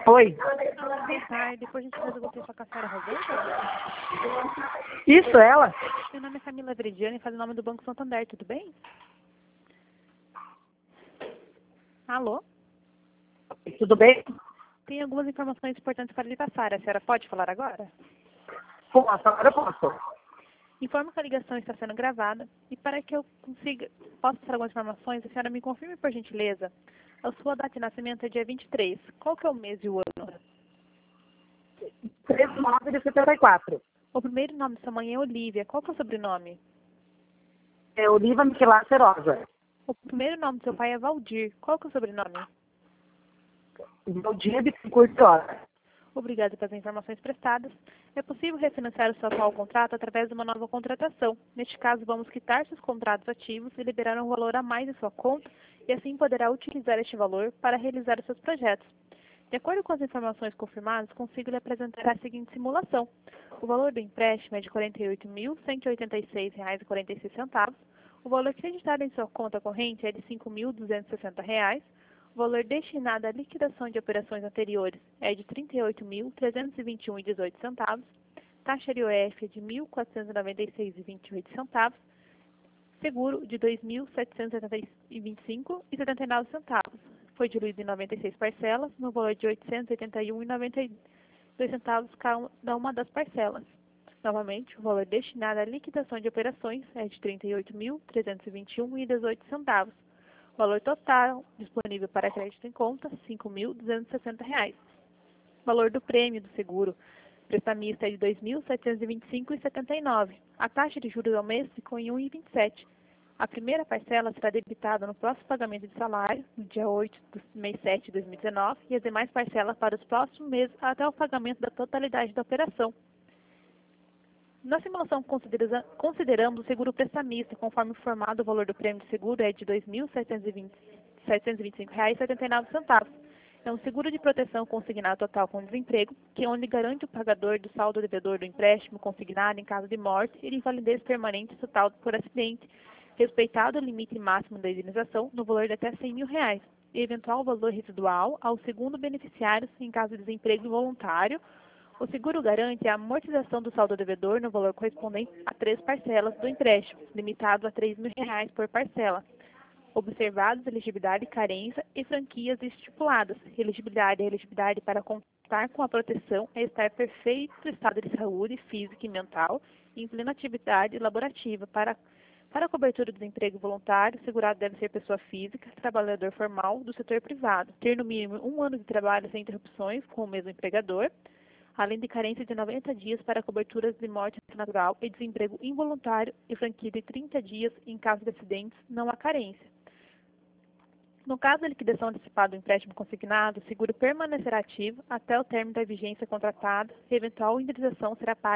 Oi. Alô, boa tarde. Depois a gente resolveu ter sua Cassara Rosângela. Isso, ela? Meu nome é Camila Veridiane e faz o nome do Banco Santander, tudo bem? Alô? Tudo bem? Tem algumas informações importantes para lhe passar. A senhora pode falar agora? Posso, agora eu posso. Informo que a ligação está sendo gravada e para que eu possa passar algumas informações, a senhora me confirme, por gentileza. A sua data de nascimento é dia 23. Qual que é o mês e o ano? 13/9 de 74. O primeiro nome de sua mãe é Olívia. Qual que é o sobrenome? É Oliva Miquelá Serosa. O primeiro nome do seu pai é Valdir. Qual que é o sobrenome? Meu dia de curto hora. Obrigada pelas informações prestadas. É possível refinanciar o seu atual contrato através de uma nova contratação. Neste caso, vamos quitar seus contratos ativos e liberar um valor a mais em sua conta e assim poderá utilizar este valor para realizar os seus projetos. De acordo com as informações confirmadas, consigo lhe apresentar a seguinte simulação. O valor do empréstimo é de R$ 48.186,46. O valor acreditado em sua conta corrente é de R$ 5.260. O valor destinado à liquidação de operações anteriores é de R$ 38.321,18. Taxa de OF é de R$ 1.496,28. Seguro de R$ 2.725,79. Foi diluído em 96 parcelas, no valor de R$ 881,92 cada uma das parcelas. Novamente, o valor destinado à liquidação de operações é de R$ 38.321,18. O valor total disponível para crédito em conta, R$ 5.260. Valor do prêmio do seguro prestamista é de R$ 2.725,79. A taxa de juros ao mês ficou em 1,27. A primeira parcela será debitada no próximo pagamento de salário, no dia 8 do mês 7 de 2019, e as demais parcelas para os próximos meses até o pagamento da totalidade da operação. Na simulação, consideramos o seguro prestamista, conforme informado, o valor do prêmio de seguro é de R$ 2.725,79. É um seguro de proteção consignado total com desemprego, que é onde garante o pagador do saldo devedor do empréstimo consignado em caso de morte e de invalidez permanente total por acidente, respeitado o limite máximo da indenização no valor de até R$ 100 mil, e eventual valor residual ao segundo beneficiário em caso de desemprego involuntário. O seguro garante a amortização do saldo devedor no valor correspondente a 3 parcelas do empréstimo, limitado a R$ 3 mil por parcela, observados elegibilidade, carência e franquias estipuladas. Elegibilidade para contar com a proteção é estar em perfeito estado de saúde física e mental e em plena atividade laborativa. Para a cobertura do desemprego voluntário, o segurado deve ser pessoa física, trabalhador formal do setor privado, ter no mínimo 1 ano de trabalho sem interrupções com o mesmo empregador, além de carência de 90 dias para coberturas de morte natural e desemprego involuntário e franquia de 30 dias em caso de acidentes, não há carência. No caso da liquidação antecipada do empréstimo consignado, o seguro permanecerá ativo até o término da vigência contratada e eventual indenização será paga